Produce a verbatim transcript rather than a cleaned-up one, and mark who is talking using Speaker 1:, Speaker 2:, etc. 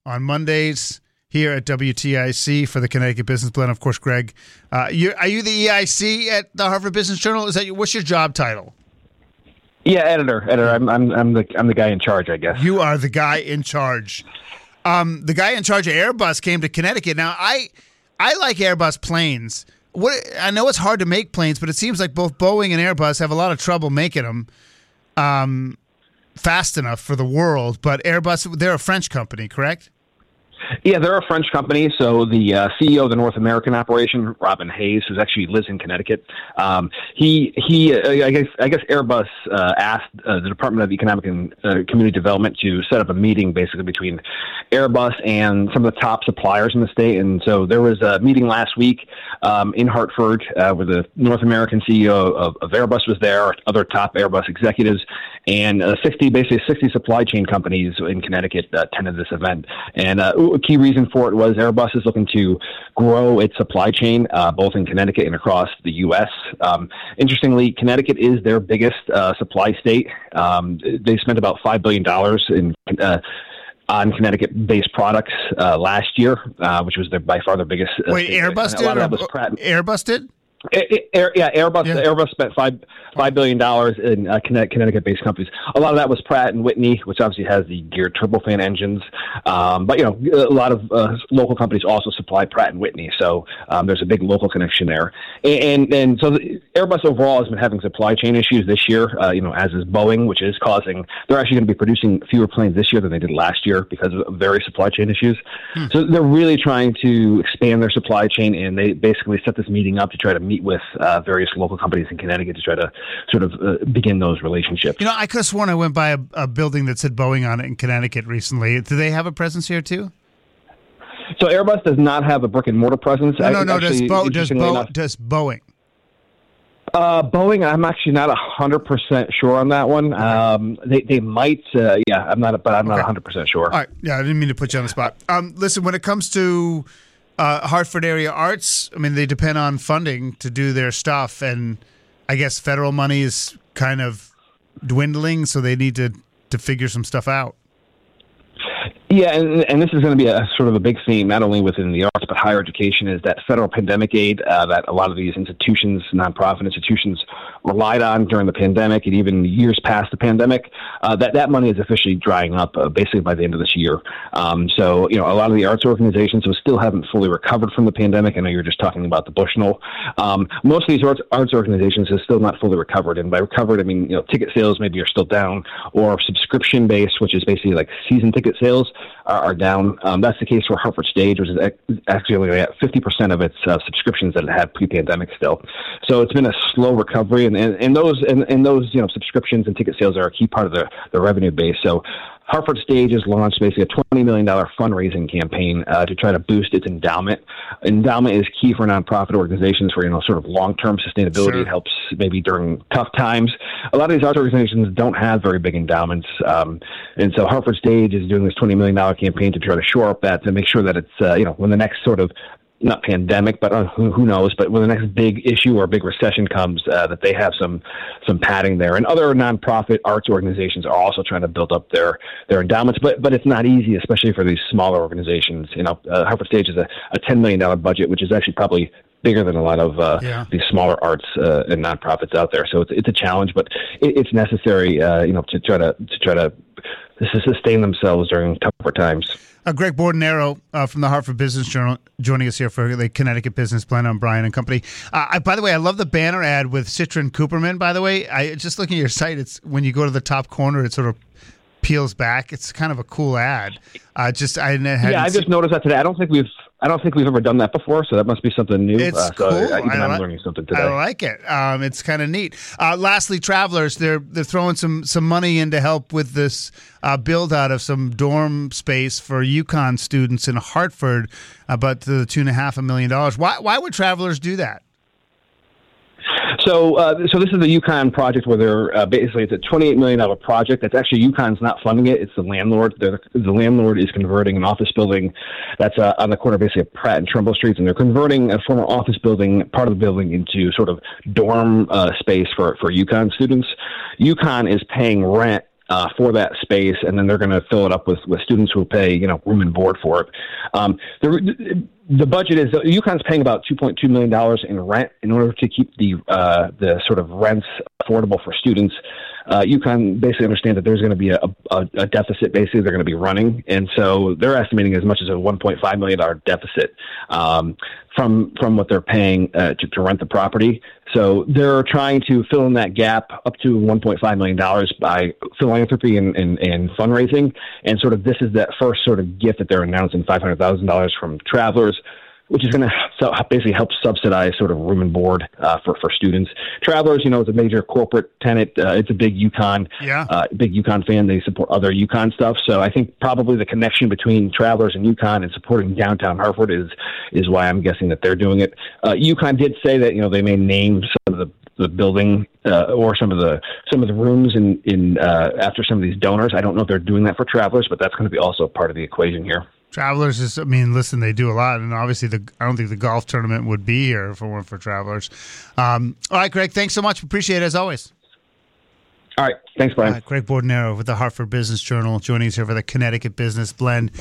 Speaker 1: on Mondays here at W T I C for the Connecticut Business Blend. Of course, Greg, uh, you, are you the E I C at the Hartford Business Journal? Is that your, what's your job title?
Speaker 2: Yeah, editor. Editor. I'm I'm I'm the I'm the guy in charge, I guess.
Speaker 1: You are the guy in charge. Um, the guy in charge of Airbus came to Connecticut. Now, I I like Airbus planes. What I know it's hard to make planes, but it seems like both Boeing and Airbus have a lot of trouble making them um, fast enough for the world. But Airbus, they're a French company, correct?
Speaker 2: Yeah, they're a French company. So the uh, C E O of the North American operation, Robin Hayes, who actually lives in Connecticut, um, he he uh, I guess I guess Airbus uh, asked uh, the Department of Economic and uh, Community Development to set up a meeting basically between Airbus and some of the top suppliers in the state. And so there was a meeting last week um, in Hartford uh, where the North American C E O of, of Airbus was there, other top Airbus executives, and uh, sixty basically sixty supply chain companies in Connecticut uh, attended this event. And uh, a key reason for it was Airbus is looking to grow its supply chain, uh, both in Connecticut and across the U S. Um, interestingly, Connecticut is their biggest uh, supply state. Um, they spent about five billion dollars in uh, on Connecticut-based products uh, last year, uh, which was their, by far their biggest. Uh,
Speaker 1: Wait, Airbus did?
Speaker 2: A lot of that was Pratt.
Speaker 1: Airbus did?
Speaker 2: Air, yeah, Airbus.
Speaker 1: Yeah.
Speaker 2: Airbus spent five five billion dollars in uh, Connecticut-based companies. A lot of that was Pratt and Whitney, which obviously has the geared turbofan engines. Um, but you know, a lot of uh, local companies also supply Pratt and Whitney, so um, there's a big local connection there. And and, and so the, Airbus overall has been having supply chain issues this year. Uh, you know, as is Boeing, which is causing. They're actually going to be producing fewer planes this year than they did last year because of various supply chain issues. Hmm. So they're really trying to expand their supply chain, and they basically set this meeting up to try to meet with uh, various local companies in Connecticut to try to sort of uh, begin those relationships.
Speaker 1: You know, I could have sworn I went by a, a building that said Boeing on it in Connecticut recently. Do they have a presence here too?
Speaker 2: So Airbus does not have a brick and mortar presence.
Speaker 1: No, no, no.
Speaker 2: Actually,
Speaker 1: does, Bo- does, Bo-
Speaker 2: enough,
Speaker 1: does Boeing?
Speaker 2: Uh, Boeing, I'm actually not a hundred percent sure on that one. Um, they they might, uh, yeah, I'm not, but I'm not a hundred percent sure.
Speaker 1: All right, yeah, I didn't mean to put you on the spot. Um, listen, when it comes to uh, Hartford area arts, I mean, they depend on funding to do their stuff, and I guess federal money is kind of dwindling, so they need to to figure some stuff out.
Speaker 2: Yeah, and, and this is going to be a sort of a big theme, not only within the arts, but higher education, is that federal pandemic aid uh, that a lot of these institutions, nonprofit institutions, relied on during the pandemic and even years past the pandemic, uh, that, that money is officially drying up uh, basically by the end of this year. Um, so, you know, a lot of the arts organizations who still haven't fully recovered from the pandemic. I know you're just talking about the Bushnell. Um, most of these arts, arts organizations have still not fully recovered. And by recovered, I mean, you know, ticket sales maybe are still down, or subscription-based, which is basically like season ticket sales, are, are down. Um, that's the case for Hartford Stage, which is actually only at fifty percent of its uh, subscriptions that it had pre-pandemic still. So it's been a slow recovery, and, and, and those and, and those you know subscriptions and ticket sales are a key part of the, the revenue base. So Hartford Stage has launched basically a twenty million dollars fundraising campaign uh, to try to boost its endowment. Endowment is key for nonprofit organizations for, you know, sort of long-term sustainability.
Speaker 1: Sure.
Speaker 2: It helps maybe during tough times. A lot of these arts organizations don't have very big endowments. Um, and so Hartford Stage is doing this twenty million dollars campaign to try to shore up that, to make sure that it's, uh, you know, when the next sort of not pandemic, but uh, who, who knows, but when the next big issue or big recession comes, uh, that they have some some padding there. And other nonprofit arts organizations are also trying to build up their, their endowments, but but it's not easy, especially for these smaller organizations. You know, uh, Hartford Stage is a, a ten million dollars budget, which is actually probably bigger than a lot of uh, yeah. these smaller arts uh, and nonprofits out there. So it's it's a challenge, but it, it's necessary, uh, you know, to try to to try to, to sustain themselves during tougher times.
Speaker 1: Uh, Greg Bordenero uh, from the Hartford Business Journal joining us here for the Connecticut Business Blend on Brian and Company. Uh, I, by the way, I love the banner ad with Citrin Cooperman, by the way. I just looking at your site, it's when you go to the top corner, it sort of peels back. It's kind of a cool ad. Uh, just I hadn't
Speaker 2: Yeah, I just
Speaker 1: seen...
Speaker 2: noticed that today. I don't think we've I don't think we've ever done that before, so that must be something new.
Speaker 1: It's
Speaker 2: uh,
Speaker 1: cool.
Speaker 2: So I, even
Speaker 1: I
Speaker 2: I'm
Speaker 1: like,
Speaker 2: learning something today.
Speaker 1: I like it. Um, it's kind of neat. Uh, lastly, Travelers, they're they're throwing some some money in to help with this uh, build out of some dorm space for UConn students in Hartford, about to the two and a half a million dollars. Why why would Travelers do that?
Speaker 2: So, uh, so this is the UConn project where they're uh, basically it's a twenty-eight million dollars project. That's actually UConn's not funding it; it's the landlord. They're, the landlord is converting an office building that's uh, on the corner, basically of Pratt and Trumbull Streets, and they're converting a former office building, part of the building, into sort of dorm uh, space for for UConn students. UConn is paying rent uh, for that space, and then they're going to fill it up with, with students who pay, you know, room and board for it. Um, the, the budget is, UConn's paying about two point two million dollars in rent in order to keep the uh, the sort of rents affordable for students. Uh, UConn basically understand that there's going to be a, a, a deficit basically they're going to be running, and so they're estimating as much as a one point five million dollars deficit um, from from what they're paying uh, to, to rent the property. So they're trying to fill in that gap up to one point five million dollars by philanthropy and, and, and fundraising, and sort of this is that first sort of gift that they're announcing, five hundred thousand dollars from Travelers, which is going to basically help subsidize sort of room and board uh, for, for students. Travelers, you know, is a major corporate tenant. Uh, it's a big UConn,
Speaker 1: yeah.
Speaker 2: uh, big UConn fan. They support other UConn stuff. So I think probably the connection between Travelers and UConn and supporting downtown Hartford is is why I'm guessing that they're doing it. Uh, UConn did say that, you know, they may name some of the the building uh, or some of the some of the rooms in in uh, after some of these donors. I don't know if they're doing that for Travelers, but that's going to be also part of the equation here.
Speaker 1: Travelers is, I mean, listen, they do a lot, and obviously, the I don't think the golf tournament would be here if it weren't for Travelers. Um, all right, Greg, thanks so much. Appreciate it as always.
Speaker 2: All right, thanks, Brian.
Speaker 1: Uh, Greg Bordenero with the Hartford Business Journal joining us here for the Connecticut Business Blend.